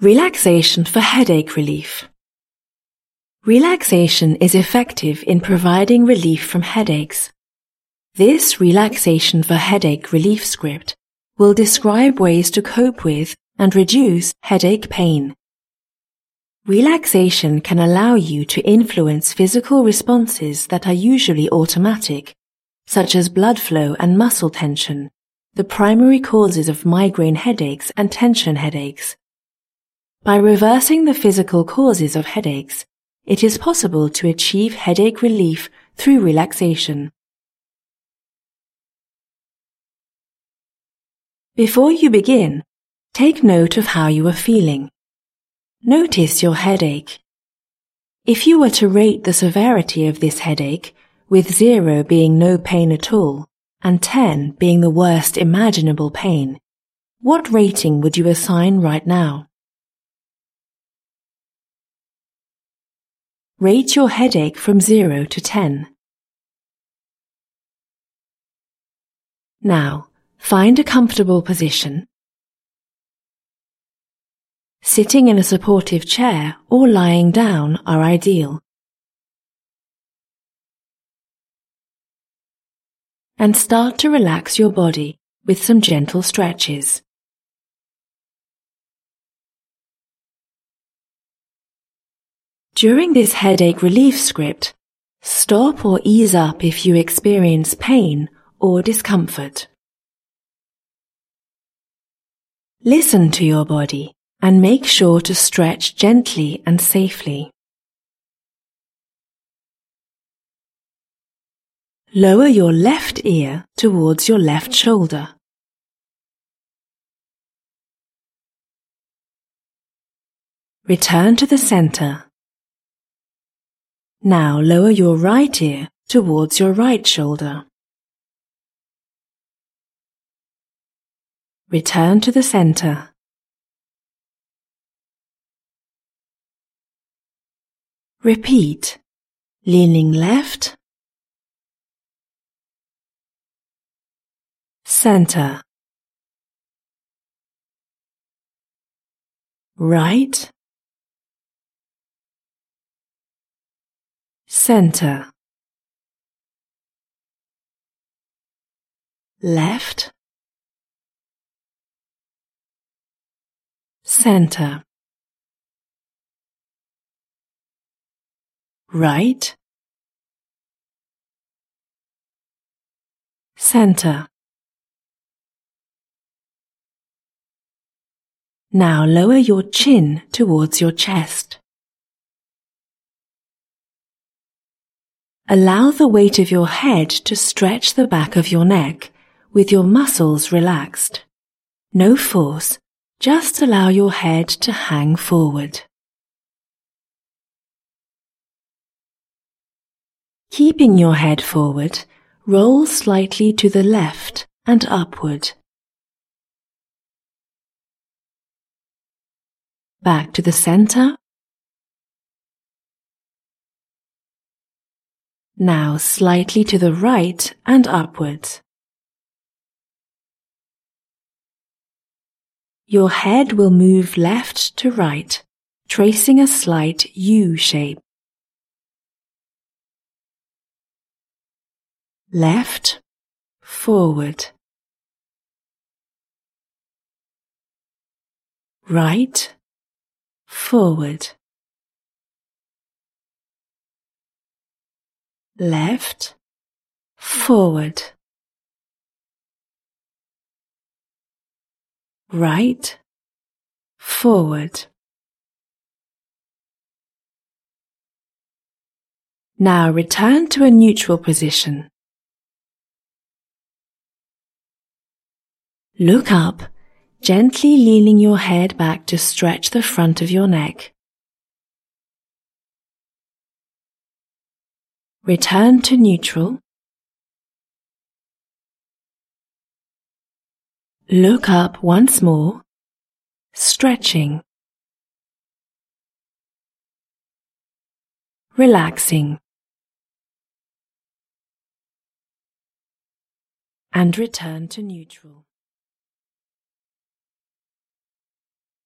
Relaxation for headache relief. Relaxation is effective in providing relief from headaches. This relaxation for headache relief script will describe ways to cope with and reduce headache pain. Relaxation can allow you to influence physical responses that are usually automatic, such as blood flow and muscle tension, the primary causes of migraine headaches and tension headaches. By reversing the physical causes of headaches, it is possible to achieve headache relief through relaxation. Before you begin, take note of how you are feeling. Notice your headache. If you were to rate the severity of this headache, with 0 being no pain at all and 10 being the worst imaginable pain, what rating would you assign right now? Rate your headache from 0 to 10. Now, find a comfortable position. Sitting in a supportive chair or lying down are ideal. And start to relax your body with some gentle stretches. During this headache relief script, stop or ease up if you experience pain or discomfort. Listen to your body and make sure to stretch gently and safely. Lower your left ear towards your left shoulder. Return to the center. Now lower your right ear towards your right shoulder. Return to the center. Repeat, leaning left, center, right, center, left, center, right, center. Now lower your chin towards your chest. Allow the weight of your head to stretch the back of your neck with your muscles relaxed. No force, just allow your head to hang forward. Keeping your head forward, roll slightly to the left and upward. Back to the center. Now slightly to the right and upwards. Your head will move left to right, tracing a slight U shape. Left, forward. Right, forward. Left, forward. Right, forward. Now return to a neutral position. Look up, gently leaning your head back to stretch the front of your neck. Return to neutral. Look up once more, stretching, relaxing, and return to neutral.